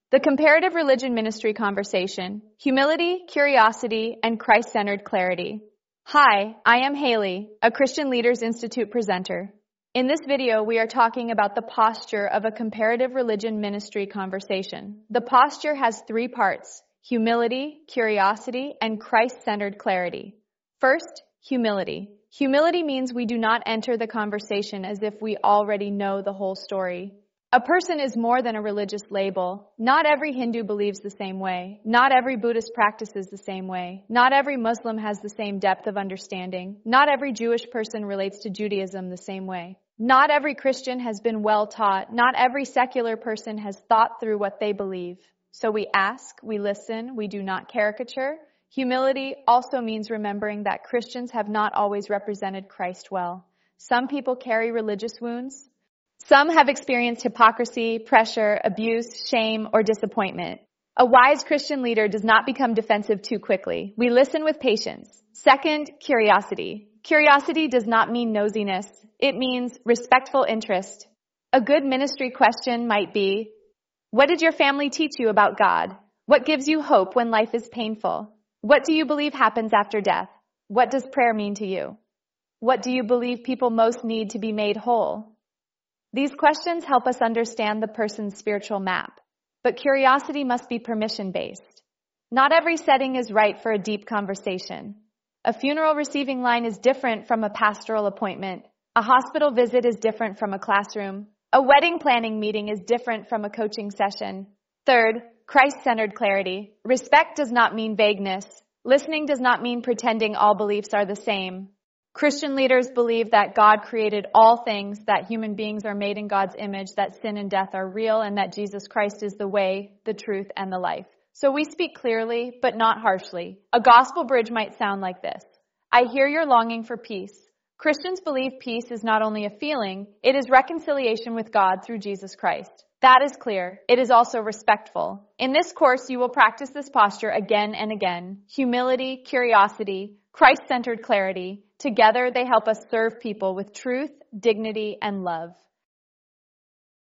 The Comparative Religion Ministry Conversation: Humility, Curiosity, and Christ-Centered Clarity. Hi, I am Haley, a Christian Leaders Institute presenter. In this video, we are talking about the posture of a comparative religion ministry conversation. The posture has three parts: humility, curiosity, and Christ-centered clarity. First, humility. Humility means we do not enter the conversation as if we already know the whole story. A person is more than a religious label. Not every Hindu believes the same way. Not every Buddhist practices the same way. Not every Muslim has the same depth of understanding. Not every Jewish person relates to Judaism the same way. Not every Christian has been well taught. Not every secular person has thought through what they believe. So we ask, we listen, we do not caricature. Humility also means remembering that Christians have not always represented Christ well. Some people carry religious wounds. Some have experienced hypocrisy, pressure, abuse, shame, or disappointment. A wise Christian leader does not become defensive too quickly. We listen with patience. Second, curiosity. Curiosity does not mean nosiness. It means respectful interest. A good ministry question might be, what did your family teach you about God? What gives you hope when life is painful? What do you believe happens after death? What does prayer mean to you? What do you believe people most need to be made whole? These questions help us understand the person's spiritual map, but curiosity must be permission-based. Not every setting is right for a deep conversation. A funeral receiving line is different from a pastoral appointment. A hospital visit is different from a classroom. A wedding planning meeting is different from a coaching session. Third, Christ-centered clarity. Respect does not mean vagueness. Listening does not mean pretending all beliefs are the same. Christian leaders believe that God created all things, that human beings are made in God's image, that sin and death are real, and that Jesus Christ is the way, the truth, and the life. So we speak clearly, but not harshly. A gospel bridge might sound like this: I hear your longing for peace. Christians believe peace is not only a feeling, it is reconciliation with God through Jesus Christ. That is clear. It is also respectful. In this course, you will practice this posture again and again. Humility, curiosity, Christ-centered clarity. Together, they help us serve people with truth, dignity, and love.